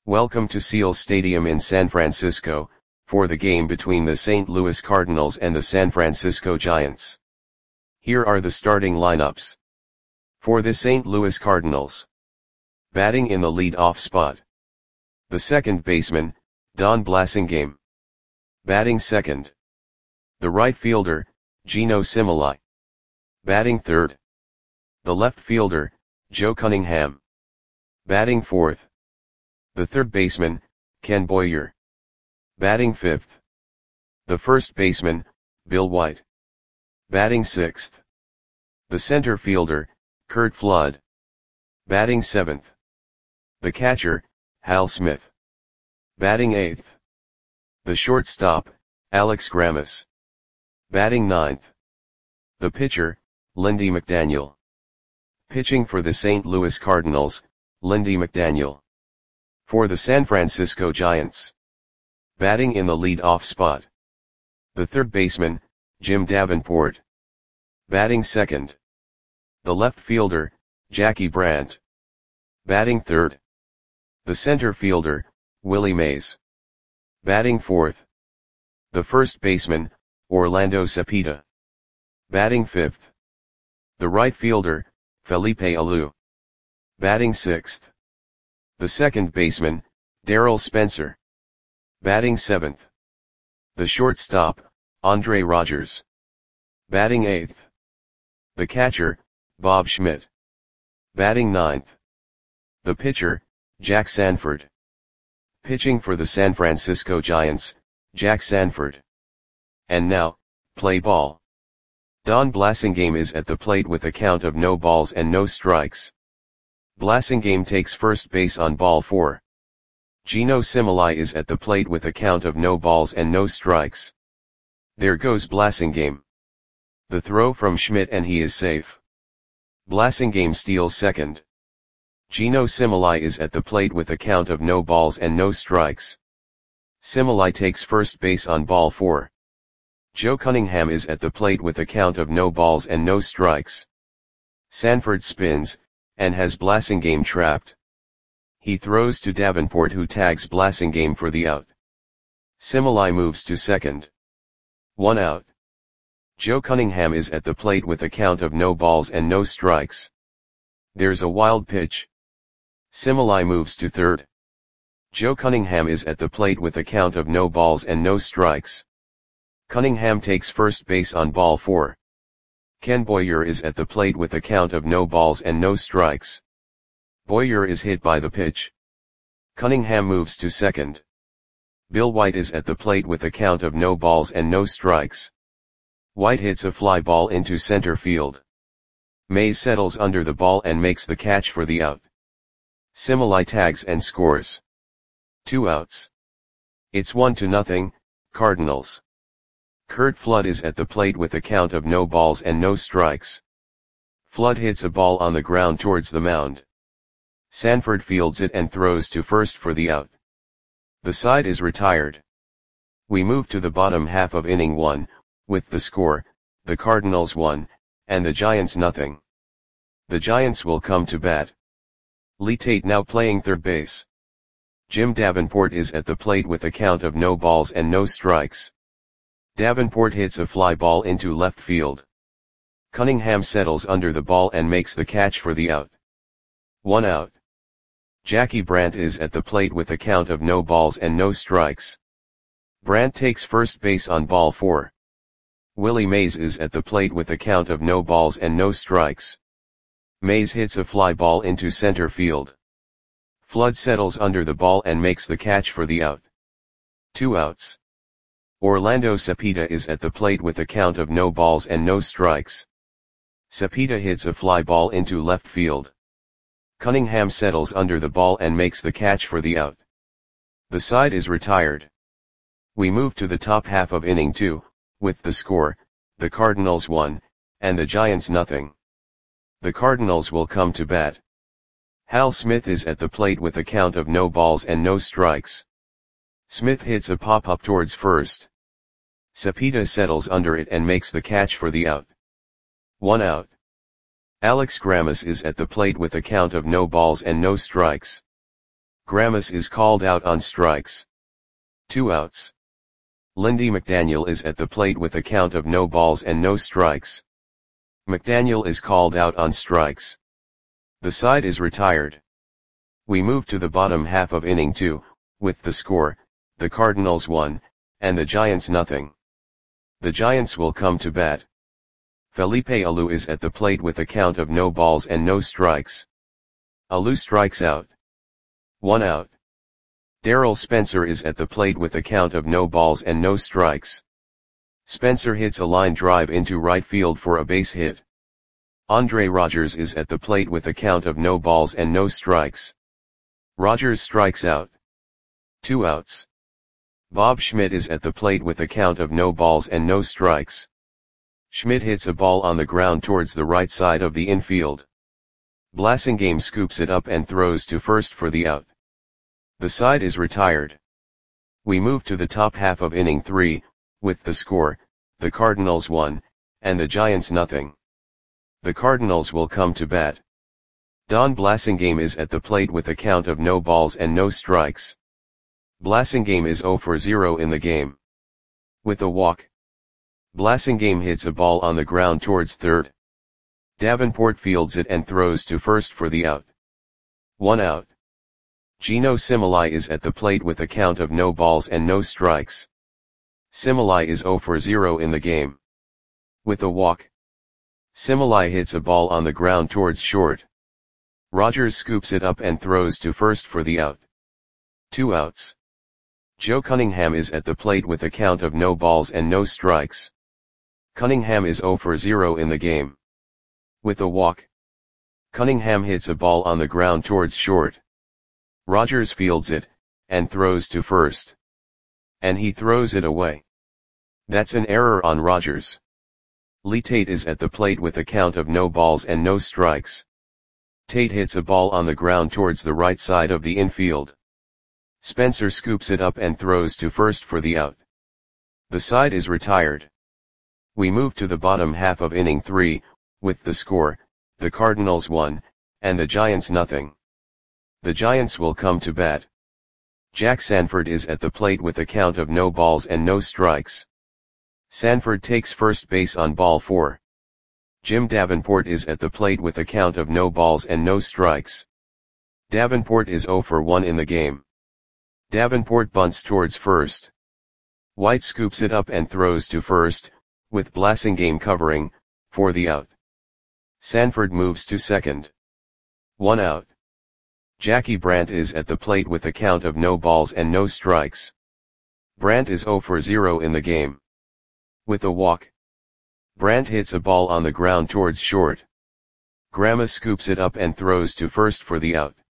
Welcome to Seals Stadium in San Francisco, for the game between the St. Louis Cardinals and the San Francisco Giants. Here are the starting lineups. For the St. Louis Cardinals. Batting in the lead-off spot. The second baseman, Don Blasingame. Batting second. The right fielder, Geno Similai. Batting third. The left fielder, Joe Cunningham. Batting fourth. The third baseman, Ken Boyer. Batting fifth. The first baseman, Bill White. Batting sixth. The center fielder, Curt Flood. Batting seventh. The catcher, Hal Smith. Batting eighth. The shortstop, Alex Grammas. Batting ninth. The pitcher, Lindy McDaniel. Pitching for the St. Louis Cardinals, Lindy McDaniel. For the San Francisco Giants. Batting in the lead-off spot. The third baseman, Jim Davenport. Batting second. The left fielder, Jackie Brandt. Batting third. The center fielder, Willie Mays. Batting fourth. The first baseman, Orlando Cepeda. Batting fifth. The right fielder, Felipe Alou. Batting sixth. The second baseman, Darryl Spencer. Batting seventh. The shortstop, Andre Rogers. Batting eighth. The catcher, Bob Schmidt. Batting ninth. The pitcher, Jack Sanford. Pitching for the San Francisco Giants, Jack Sanford. And now, play ball. Don Blasingame is at the plate with a count of no balls and no strikes. Blasingame takes first base on ball 4. Geno Similai is at the plate with a count of no balls and no strikes. There goes Blasingame. The throw from Schmidt and he is safe. Blasingame steals second. Geno Similai is at the plate with a count of no balls and no strikes. Similai takes first base on ball 4. Joe Cunningham is at the plate with a count of no balls and no strikes. Sanford spins, and has Blasingame trapped. He throws to Davenport who tags Blasingame for the out. Similai moves to second. 1 out. Joe Cunningham is at the plate with a count of no balls and no strikes. There's a wild pitch. Similai moves to third. Joe Cunningham is at the plate with a count of no balls and no strikes. Cunningham takes first base on ball 4. Ken Boyer is at the plate with a count of no balls and no strikes. Boyer is hit by the pitch. Cunningham moves to second. Bill White is at the plate with a count of no balls and no strikes. White hits a fly ball into center field. Mays settles under the ball and makes the catch for the out. Similai tags and scores. 2 outs. It's 1-0, Cardinals. Curt Flood is at the plate with a count of no balls and no strikes. Flood hits a ball on the ground towards the mound. Sanford fields it and throws to first for the out. The side is retired. We move to the bottom half of inning 1, with the score, the Cardinals 1, and the Giants 0. The Giants will come to bat. Lee Tate now playing third base. Jim Davenport is at the plate with a count of no balls and no strikes. Davenport hits a fly ball into left field. Cunningham settles under the ball and makes the catch for the out. 1 out. Jackie Brandt is at the plate with a count of no balls and no strikes. Brandt takes first base on ball 4. Willie Mays is at the plate with a count of no balls and no strikes. Mays hits a fly ball into center field. Flood settles under the ball and makes the catch for the out. 2 outs. Orlando Cepeda is at the plate with a count of no balls and no strikes. Cepeda hits a fly ball into left field. Cunningham settles under the ball and makes the catch for the out. The side is retired. We move to the top half of inning 2, with the score, the Cardinals 1, and the Giants 0. The Cardinals will come to bat. Hal Smith is at the plate with a count of no balls and no strikes. Smith hits a pop-up towards first. Cepeda settles under it and makes the catch for the out. 1 out. Alex Grammas is at the plate with a count of no balls and no strikes. Gramus is called out on strikes. 2 outs. Lindy McDaniel is at the plate with a count of no balls and no strikes. McDaniel is called out on strikes. The side is retired. We move to the bottom half of inning 2, with the score, the Cardinals 1, and the Giants nothing. The Giants will come to bat. Felipe Alou is at the plate with a count of no balls and no strikes. Alou strikes out. 1 out. Darryl Spencer is at the plate with a count of no balls and no strikes. Spencer hits a line drive into right field for a base hit. Andre Rogers is at the plate with a count of no balls and no strikes. Rogers strikes out. 2 outs. Bob Schmidt is at the plate with a count of no balls and no strikes. Schmidt hits a ball on the ground towards the right side of the infield. Blasingame scoops it up and throws to first for the out. The side is retired. We move to the top half of inning 3, with the score, the Cardinals 1, and the Giants nothing. The Cardinals will come to bat. Don Blasingame is at the plate with a count of no balls and no strikes. Blasingame is 0 for 0 in the game. With a walk. Blasingame hits a ball on the ground towards third. Davenport fields it and throws to first for the out. 1 out. Gino Similai is at the plate with a count of no balls and no strikes. Similai is 0 for 0 in the game. With a walk. Similai hits a ball on the ground towards short. Rogers scoops it up and throws to first for the out. 2 outs. Joe Cunningham is at the plate with a count of no balls and no strikes. Cunningham is 0 for 0 in the game. With a walk. Cunningham hits a ball on the ground towards short. Rogers fields it, and throws to first. And he throws it away. That's an error on Rogers. Lee Tate is at the plate with a count of no balls and no strikes. Tate hits a ball on the ground towards the right side of the infield. Spencer scoops it up and throws to first for the out. The side is retired. We move to the bottom half of inning 3, with the score, the Cardinals 1, and the Giants nothing. The Giants will come to bat. Jack Sanford is at the plate with a count of no balls and no strikes. Sanford takes first base on ball 4. Jim Davenport is at the plate with a count of no balls and no strikes. Davenport is 0 for 1 in the game. Davenport bunts towards first. White scoops it up and throws to first, with Blasingame covering, for the out. Sanford moves to second. 1 out. Jackie Brandt is at the plate with a count of no balls and no strikes. Brandt is 0 for 0 in the game. With a walk. Brandt hits a ball on the ground towards short. Gramus scoops it up and throws to first for the out.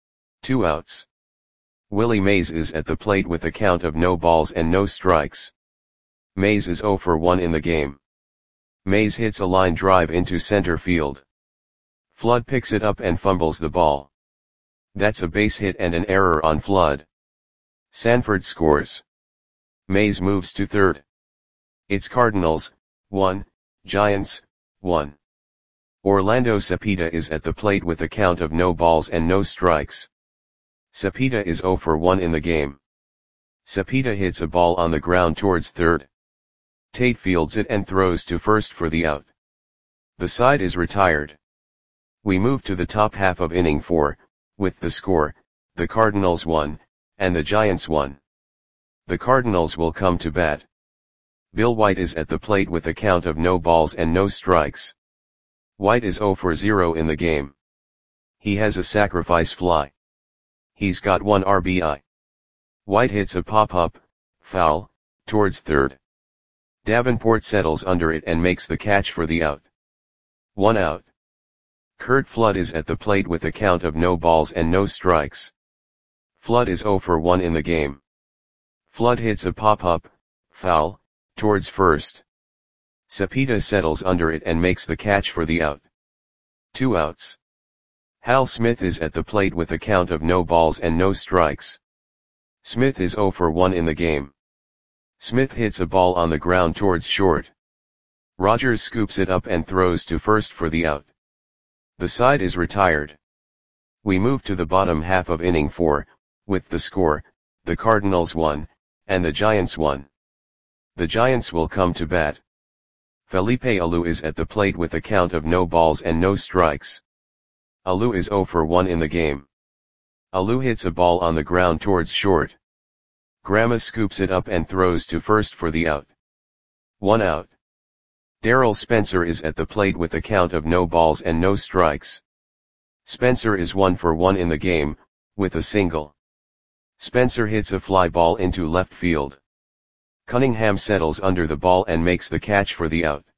2 outs. Willie Mays is at the plate with a count of no balls and no strikes. Mays is 0 for 1 in the game. Mays hits a line drive into center field. Flood picks it up and fumbles the ball. That's a base hit and an error on Flood. Sanford scores. Mays moves to third. It's Cardinals, 1, Giants, 1. Orlando Cepeda is at the plate with a count of no balls and no strikes. Cepeda is 0 for 1 in the game. Cepeda hits a ball on the ground towards third. Tate fields it and throws to first for the out. The side is retired. We move to the top half of inning 4, with the score, the Cardinals 1, and the Giants 1. The Cardinals will come to bat. Bill White is at the plate with a count of no balls and no strikes. White is 0 for 0 in the game. He has a sacrifice fly. He's got 1 RBI. White hits a pop-up, foul, towards third. Davenport settles under it and makes the catch for the out. 1 out. Curt Flood is at the plate with a count of no balls and no strikes. Flood is 0 for 1 in the game. Flood hits a pop-up, foul, towards first. Cepeda settles under it and makes the catch for the out. 2 outs. Hal Smith is at the plate with a count of no balls and no strikes. Smith is 0 for 1 in the game. Smith hits a ball on the ground towards short. Rogers scoops it up and throws to first for the out. The side is retired. We move to the bottom half of inning 4, With the score, the Cardinals won, and the Giants won. The Giants will come to bat. Felipe Alou is at the plate with a count of no balls and no strikes. Alou is 0 for 1 in the game. Alou hits a ball on the ground towards short. Grama scoops it up and throws to first for the out. 1 out. Darrell Spencer is at the plate with a count of no balls and no strikes. Spencer is 1 for 1 in the game, with a single. Spencer hits a fly ball into left field. Cunningham settles under the ball and makes the catch for the out.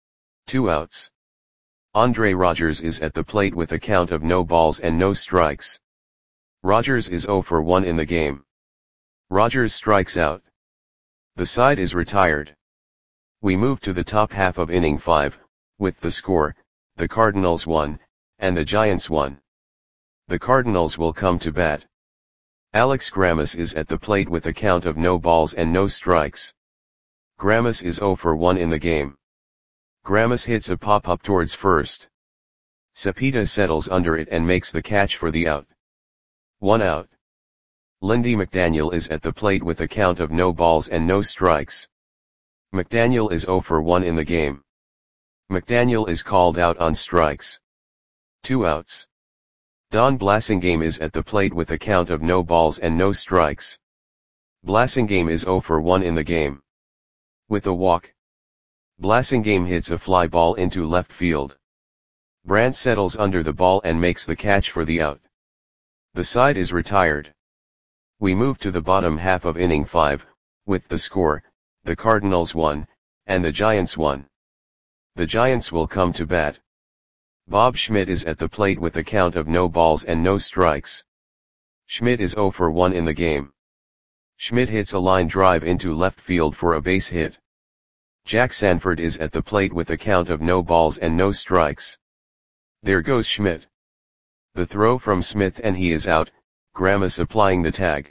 2 outs. Andre Rogers is at the plate with a count of no balls and no strikes. Rogers is 0 for 1 in the game. Rogers strikes out. The side is retired. We move to the top half of inning 5, with the score, the Cardinals won, and the Giants won. The Cardinals will come to bat. Alex Grammas is at the plate with a count of no balls and no strikes. Grammas is 0 for 1 in the game. Grammas hits a pop-up towards first. Cepeda settles under it and makes the catch for the out. 1 out. Lindy McDaniel is at the plate with a count of no balls and no strikes. McDaniel is 0 for 1 in the game. McDaniel is called out on strikes. 2 outs. Don Blasingame is at the plate with a count of no balls and no strikes. Blasingame is 0 for 1 in the game. With a walk. Blasingame hits a fly ball into left field. Brandt settles under the ball and makes the catch for the out. The side is retired. We move to the bottom half of inning 5, with the score, the Cardinals won, and the Giants won. The Giants will come to bat. Bob Schmidt is at the plate with a count of no balls and no strikes. Schmidt is 0 for 1 in the game. Schmidt hits a line drive into left field for a base hit. Jack Sanford is at the plate with a count of no balls and no strikes. There goes Schmidt. The throw from Smith and he is out, Grammas applying the tag.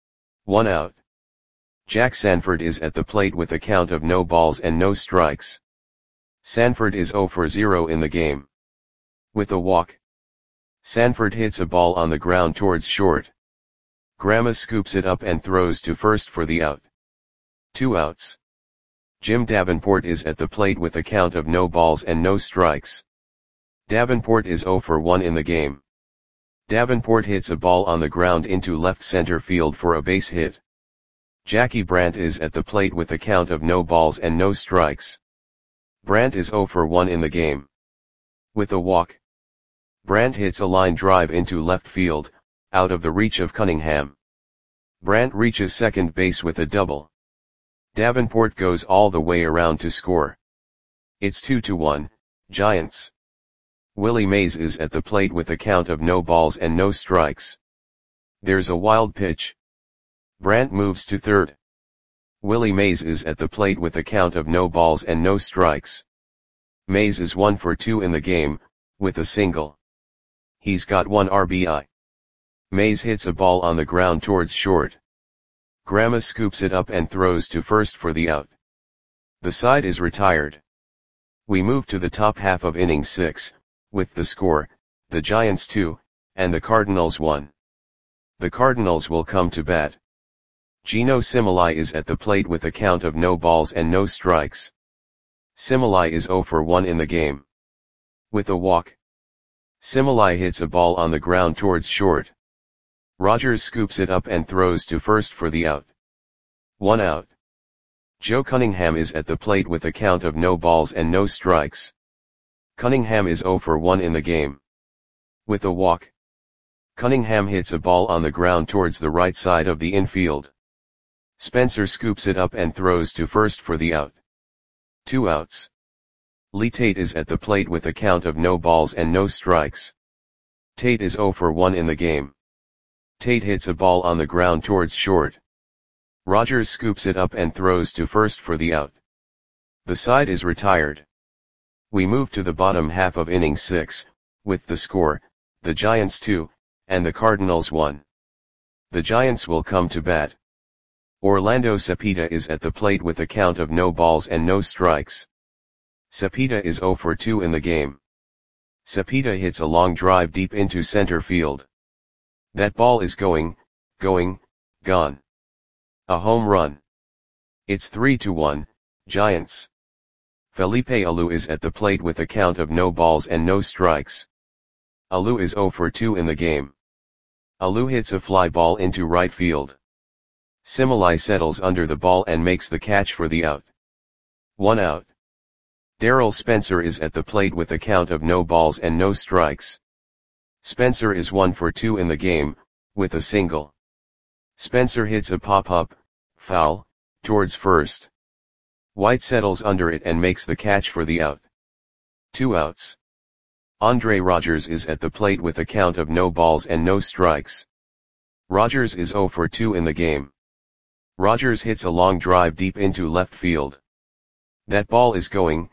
1 out. Jack Sanford is at the plate with a count of no balls and no strikes. Sanford is 0 for 0 in the game. With a walk. Sanford hits a ball on the ground towards short. Grammas scoops it up and throws to first for the out. 2 outs. Jim Davenport is at the plate with a count of no balls and no strikes. Davenport is 0 for 1 in the game. Davenport hits a ball on the ground into left center field for a base hit. Jackie Brandt is at the plate with a count of no balls and no strikes. Brandt is 0 for 1 in the game. With a walk. Brandt hits a line drive into left field, out of the reach of Cunningham. Brandt reaches second base with a double. Davenport goes all the way around to score. It's 2-1, Giants. Willie Mays is at the plate with a count of no balls and no strikes. There's a wild pitch. Brandt moves to third. Willie Mays is at the plate with a count of no balls and no strikes. Mays is 1 for 2 in the game, with a single. He's got 1 RBI. Mays hits a ball on the ground towards short. Grammas scoops it up and throws to first for the out. The side is retired. We move to the top half of inning 6, with the score, the Giants 2, and the Cardinals 1. The Cardinals will come to bat. Gino Similai is at the plate with a count of no balls and no strikes. Similai is 0 for 1 in the game. With a walk. Similai hits a ball on the ground towards short. Rogers scoops it up and throws to first for the out. 1 out. Joe Cunningham is at the plate with a count of no balls and no strikes. Cunningham is 0 for 1 in the game. With a walk. Cunningham hits a ball on the ground towards the right side of the infield. Spencer scoops it up and throws to first for the out. 2 outs. Lee Tate is at the plate with a count of no balls and no strikes. Tate is 0 for 1 in the game. Tate hits a ball on the ground towards short. Rogers scoops it up and throws to first for the out. The side is retired. We move to the bottom half of inning 6, with the score, the Giants 2, and the Cardinals 1. The Giants will come to bat. Orlando Cepeda is at the plate with a count of no balls and no strikes. Cepeda is 0 for 2 in the game. Cepeda hits a long drive deep into center field. That ball is going, going, gone. A home run. It's 3-1, Giants. Felipe Alou is at the plate with a count of no balls and no strikes. Alou is 0 for 2 in the game. Alou hits a fly ball into right field. Similai settles under the ball and makes the catch for the out. 1 out. Darrell Spencer is at the plate with a count of no balls and no strikes. Spencer is 1 for 2 in the game, with a single. Spencer hits a pop-up, foul, towards first. White settles under it and makes the catch for the out. 2 outs. Andre Rogers is at the plate with a count of no balls and no strikes. Rogers is 0 for 2 in the game. Rogers hits a long drive deep into left field. That ball is going,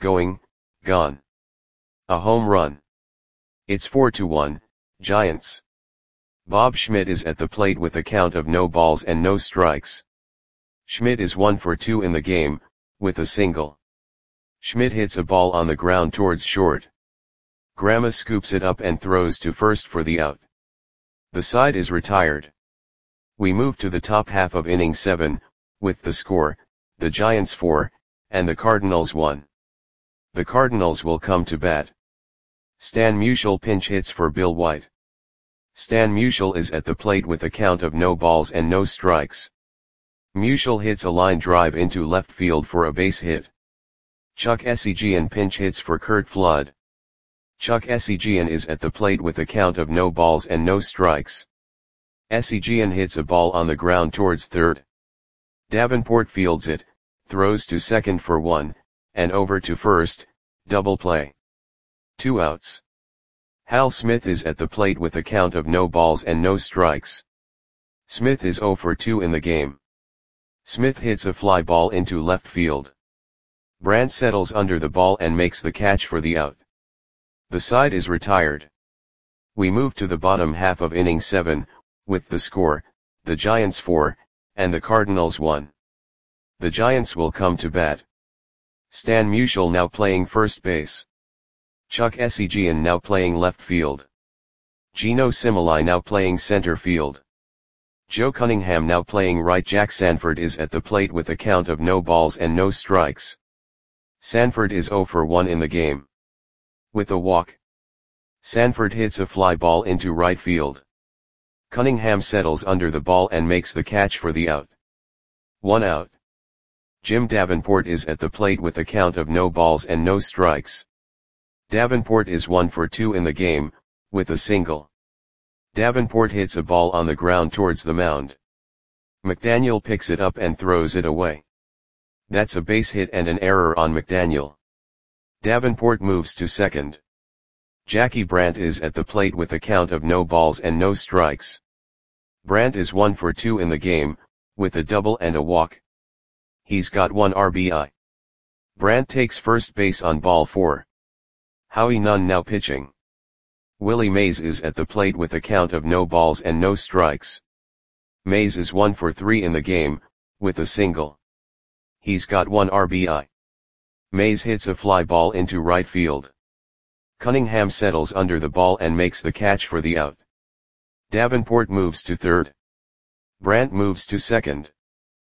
gone. A home run. It's 4-1, Giants. Bob Schmidt is at the plate with a count of no balls and no strikes. Schmidt is 1 for 2 in the game, with a single. Schmidt hits a ball on the ground towards short. Grandma scoops it up and throws to first for the out. The side is retired. We move to the top half of inning 7, with the score, the Giants 4, and the Cardinals 1. The Cardinals will come to bat. Stan Musial pinch hits for Bill White. Stan Musial is at the plate with a count of no balls and no strikes. Musial hits a line drive into left field for a base hit. Chuck Essegian pinch hits for Curt Flood. Chuck Essegian is at the plate with a count of no balls and no strikes. Essegian hits a ball on the ground towards third. Davenport fields it, throws to second for 1, and over to first, double play. 2 outs. Hal Smith is at the plate with a count of no balls and no strikes. Smith is 0 for 2 in the game. Smith hits a fly ball into left field. Brandt settles under the ball and makes the catch for the out. The side is retired. We move to the bottom half of inning 7, with the score, the Giants 4, and the Cardinals 1. The Giants will come to bat. Stan Musial now playing first base. Chuck Essegian now playing left field. Gino Similai now playing center field. Joe Cunningham now playing right. Jack Sanford is at the plate with a count of no balls and no strikes. Sanford is 0 for 1 in the game. With a walk. Sanford hits a fly ball into right field. Cunningham settles under the ball and makes the catch for the out. 1 out. Jim Davenport is at the plate with a count of no balls and no strikes. Davenport is 1 for 2 in the game, with a single. Davenport hits a ball on the ground towards the mound. McDaniel picks it up and throws it away. That's a base hit and an error on McDaniel. Davenport moves to second. Jackie Brandt is at the plate with a count of no balls and no strikes. Brandt is 1 for 2 in the game, with a double and a walk. He's got 1 RBI. Brandt takes first base on ball 4. Howie Nunn now pitching. Willie Mays is at the plate with a count of no balls and no strikes. Mays is 1 for 3 in the game, with a single. He's got 1 RBI. Mays hits a fly ball into right field. Cunningham settles under the ball and makes the catch for the out. Davenport moves to third. Brandt moves to second.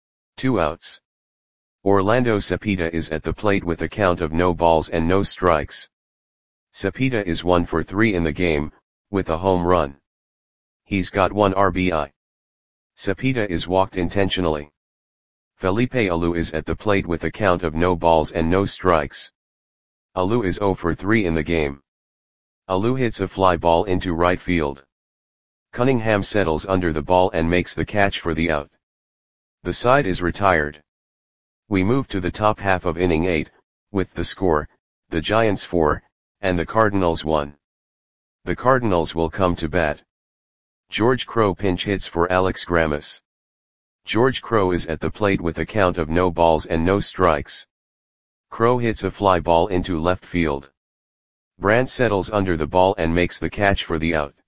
2 outs. Orlando Cepeda is at the plate with a count of no balls and no strikes. Cepeda is 1 for 3 in the game, with a home run. He's got 1 RBI. Cepeda is walked intentionally. Felipe Alou is at the plate with a count of no balls and no strikes. Alou is 0 for 3 in the game. Alou hits a fly ball into right field. Cunningham settles under the ball and makes the catch for the out. The side is retired. We move to the top half of inning 8, with the score, the Giants 4, and the Cardinals 1. The Cardinals will come to bat. George Crowe pinch hits for Alex Grammas. George Crowe is at the plate with a count of no balls and no strikes. Crowe hits a fly ball into left field. Brandt settles under the ball and makes the catch for the out.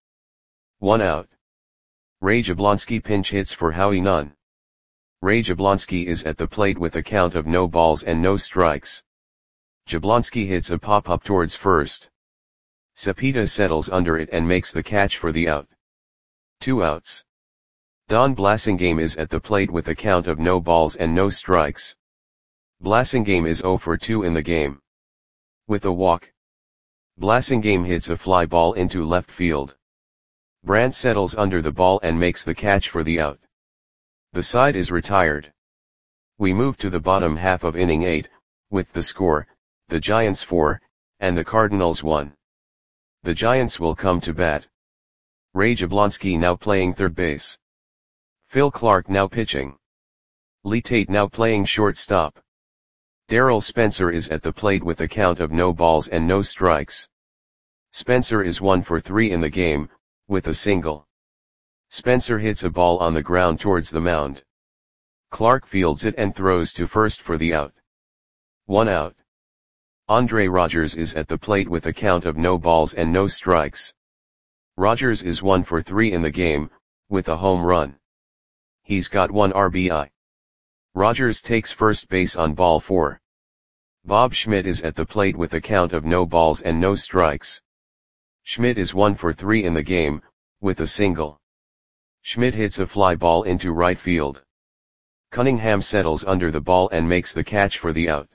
1 out. Ray Jablonski pinch hits for Howie Nunn. Ray Jablonski is at the plate with a count of no balls and no strikes. Jablonski hits a pop-up towards first. Cepeda settles under it and makes the catch for the out. 2 outs. Don Blasingame is at the plate with a count of no balls and no strikes. Blasingame is 0 for 2 in the game. With a walk, Blasingame hits a fly ball into left field. Brandt settles under the ball and makes the catch for the out. The side is retired. We move to the bottom half of inning 8, with the score, the Giants 4, and the Cardinals 1. The Giants will come to bat. Ray Jablonski now playing third base. Phil Clark now pitching. Lee Tate now playing shortstop. Darrell Spencer is at the plate with a count of no balls and no strikes. Spencer is 1 for 3 in the game, with a single. Spencer hits a ball on the ground towards the mound. Clark fields it and throws to first for the out. 1 out. Andre Rogers is at the plate with a count of no balls and no strikes. Rogers is 1 for 3 in the game, with a home run. He's got 1 RBI. Rogers takes first base on ball 4. Bob Schmidt is at the plate with a count of no balls and no strikes. Schmidt is 1 for 3 in the game, with a single. Schmidt hits a fly ball into right field. Cunningham settles under the ball and makes the catch for the out.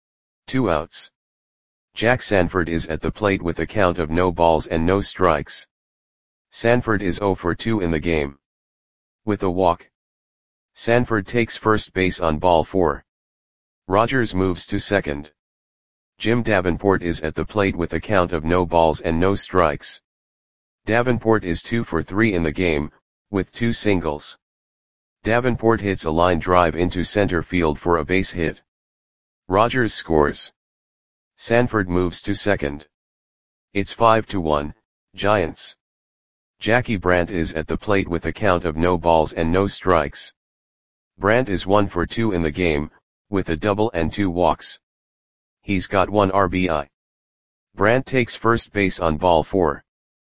2 outs. Jack Sanford is at the plate with a count of no balls and no strikes. Sanford is 0 for 2 in the game. With a walk, Sanford takes first base on ball 4. Rogers moves to second. Jim Davenport is at the plate with a count of no balls and no strikes. Davenport is 2 for 3 in the game, with 2 singles. Davenport hits a line drive into center field for a base hit. Rogers scores. Sanford moves to second. It's 5-1, Giants. Jackie Brandt is at the plate with a count of no balls and no strikes. Brandt is 1 for 2 in the game, with a double and 2 walks. He's got 1 RBI. Brandt takes first base on ball 4.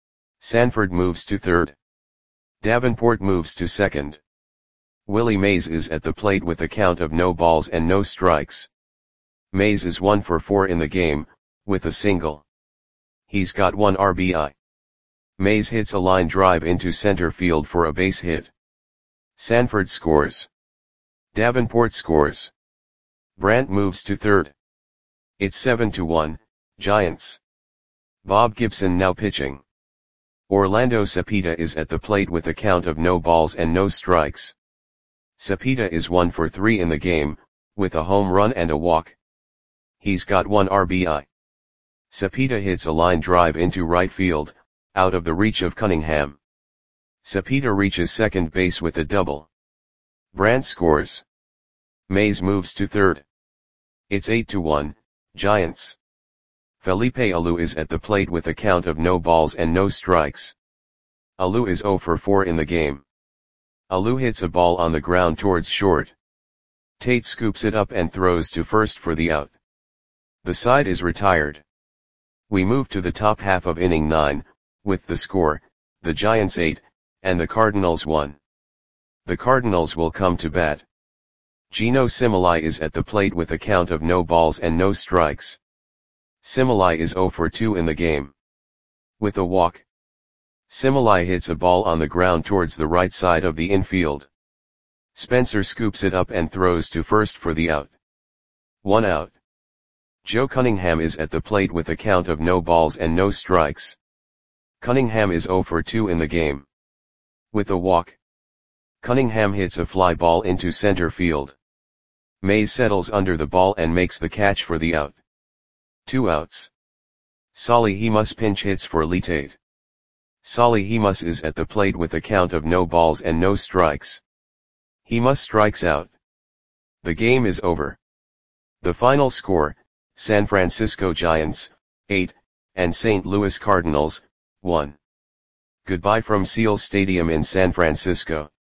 Sanford moves to third. Davenport moves to second. Willie Mays is at the plate with a count of no balls and no strikes. Mays is 1 for 4 in the game, with a single. He's got 1 RBI. Mays hits a line drive into center field for a base hit. Sanford scores. Davenport scores. Brandt moves to third. It's 7-1, Giants. Bob Gibson now pitching. Orlando Cepeda is at the plate with a count of no balls and no strikes. Cepeda is 1 for 3 in the game, with a home run and a walk. He's got 1 RBI. Cepeda hits a line drive into right field, out of the reach of Cunningham. Cepeda reaches second base with a double. Brandt scores. Mays moves to third. It's 8-1, Giants. Felipe Alou is at the plate with a count of no balls and no strikes. Alou is 0 for 4 in the game. Alou hits a ball on the ground towards short. Tate scoops it up and throws to first for the out. The side is retired. We move to the top half of inning 9, with the score, the Giants 8, and the Cardinals 1. The Cardinals will come to bat. Gino Similai is at the plate with a count of no balls and no strikes. Similai is 0 for 2 in the game. With a walk, Similai hits a ball on the ground towards the right side of the infield. Spencer scoops it up and throws to first for the out. 1 out. Joe Cunningham is at the plate with a count of no balls and no strikes. Cunningham is 0 for 2 in the game. With a walk, Cunningham hits a fly ball into center field. Mays settles under the ball and makes the catch for the out. 2 outs. Solly Hemus pinch hits for Lee Tate. Solly Hemus is at the plate with a count of no balls and no strikes. Hemus strikes out. The game is over. The final score, San Francisco Giants, 8, and St. Louis Cardinals, 1. Goodbye from Seal Stadium in San Francisco.